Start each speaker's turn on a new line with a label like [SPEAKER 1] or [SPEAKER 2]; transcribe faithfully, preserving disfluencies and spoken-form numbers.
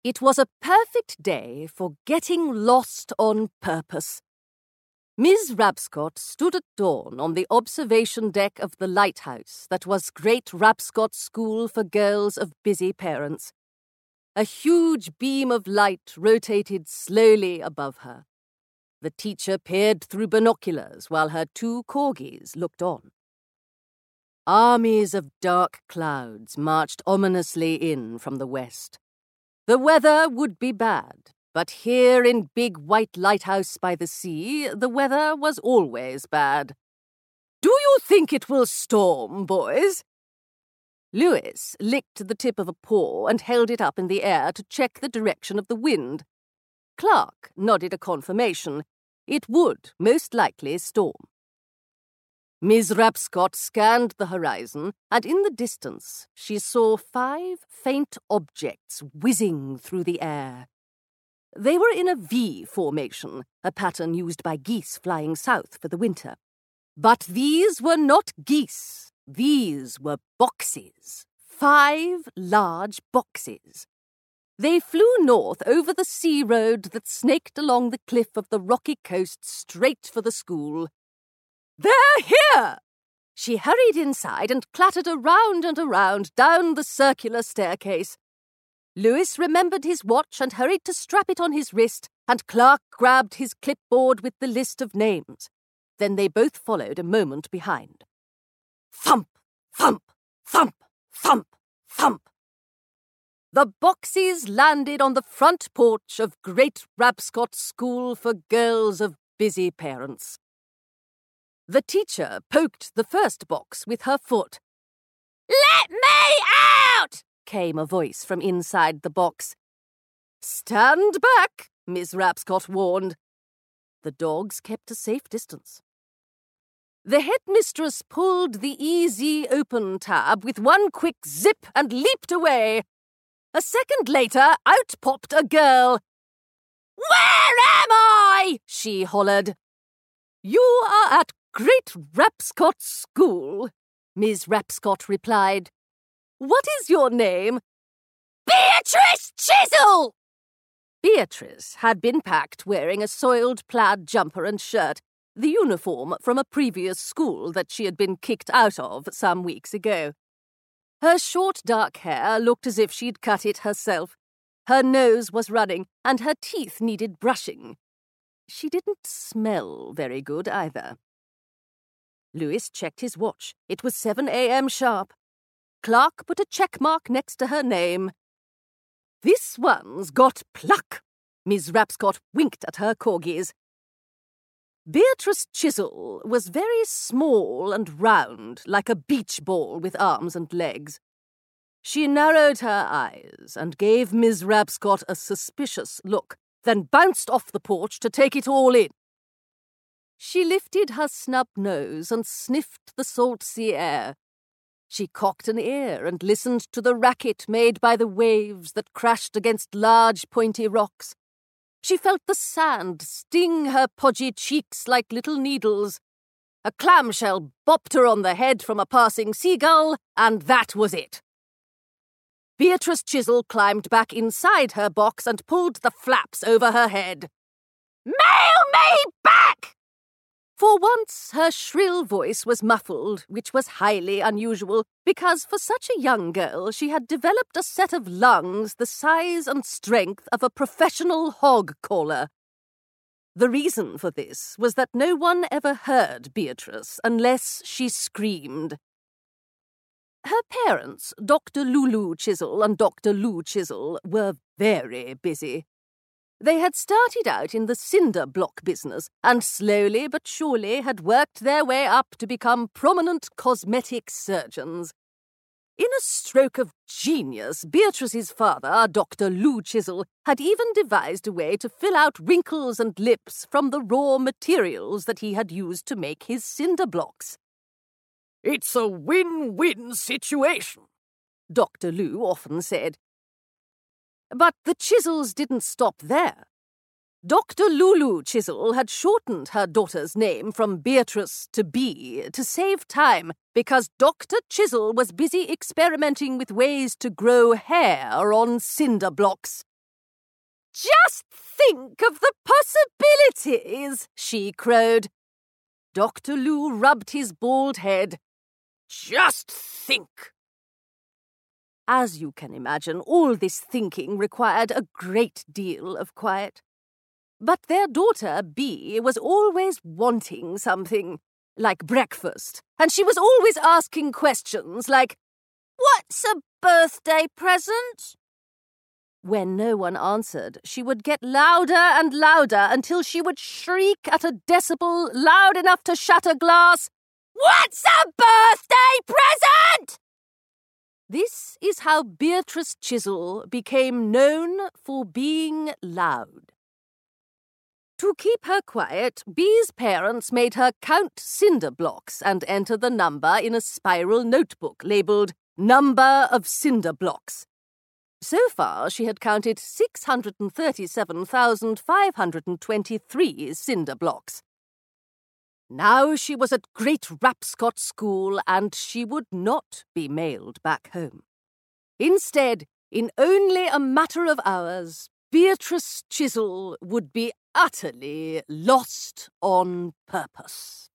[SPEAKER 1] It was a perfect day for getting lost on purpose. Miss Rabscott stood at dawn on the observation deck of the lighthouse that was Great Rabscott School for Girls of Busy Parents. A huge beam of light rotated slowly above her. The teacher peered through binoculars while her two corgis looked on. Armies of dark clouds marched ominously in from the west. The weather would be bad, but here in Big White Lighthouse by the sea, the weather was always bad. "Do you think it will storm, boys?" Lewis licked the tip of a paw and held it up in the air to check the direction of the wind. Clark nodded a confirmation. It would most likely storm. Miss Rabscott scanned the horizon, and in the distance she saw five faint objects whizzing through the air. They were in a V formation, a pattern used by geese flying south for the winter. But these were not geese. These were boxes. Five large boxes. They flew north over the sea road that snaked along the cliff of the rocky coast straight for the school. "They're here!" She hurried inside and clattered around and around down the circular staircase. Lewis remembered his watch and hurried to strap it on his wrist, and Clark grabbed his clipboard with the list of names. Then they both followed a moment behind. Thump, thump, thump, thump, thump. The boxes landed on the front porch of Great Rabscott School for Girls of Busy Parents. The teacher poked the first box with her foot. "Let me out!" came a voice from inside the box. "Stand back," Miss Rabscott warned. The dogs kept a safe distance. The headmistress pulled the easy open tab with one quick zip and leaped away. A second later, out popped a girl. "Where am I?" she hollered. "You are at Great Rabscott School," Miss Rabscott replied. "What is your name?" "Beatrice Chisel!" Beatrice had been packed wearing a soiled plaid jumper and shirt, the uniform from a previous school that she had been kicked out of some weeks ago. Her short dark hair looked as if she'd cut it herself. Her nose was running, and her teeth needed brushing. She didn't smell very good either. Lewis checked his watch. It was seven a.m. sharp. Clark put a check mark next to her name. "This one's got pluck," Miss Rabscott winked at her corgis. Beatrice Chisel was very small and round, like a beach ball with arms and legs. She narrowed her eyes and gave Miss Rabscott a suspicious look, then bounced off the porch to take it all in. She lifted her snub nose and sniffed the salt sea air. She cocked an ear and listened to the racket made by the waves that crashed against large pointy rocks. She felt the sand sting her podgy cheeks like little needles. A clamshell bopped her on the head from a passing seagull, and that was it. Beatrice Chisel climbed back inside her box and pulled the flaps over her head. "Mail me back!" For once, her shrill voice was muffled, which was highly unusual, because for such a young girl she had developed a set of lungs the size and strength of a professional hog caller. The reason for this was that no one ever heard Beatrice unless she screamed. Her parents, Doctor Lulu Chisel and Doctor Lou Chisel, were very busy. They had started out in the cinder block business and slowly but surely had worked their way up to become prominent cosmetic surgeons. In a stroke of genius, Beatrice's father, Doctor Lou Chisel, had even devised a way to fill out wrinkles and lips from the raw materials that he had used to make his cinder blocks. "It's a win-win situation," Doctor Lou often said. But the Chisels didn't stop there. Doctor Lulu Chisel had shortened her daughter's name from Beatrice to Bee to save time because Doctor Chisel was busy experimenting with ways to grow hair on cinder blocks. Just think of the possibilities, she crowed. Doctor Lou rubbed his bald head. Just think. As you can imagine, all this thinking required a great deal of quiet. But their daughter, Bee, was always wanting something, like breakfast, and she was always asking questions like, "What's a birthday present?" When no one answered, she would get louder and louder until she would shriek at a decibel loud enough to shatter glass, "What's a birthday present?" This is how Beatrice Chisel became known for being loud. To keep her quiet, Bee's parents made her count cinder blocks and enter the number in a spiral notebook labelled Number of Cinder Blocks. So far, she had counted six hundred thirty-seven thousand five hundred twenty-three cinder blocks. Now she was at Great Rapscott School, and she would not be mailed back home. Instead, in only a matter of hours, Beatrice Chisel would be utterly lost on purpose.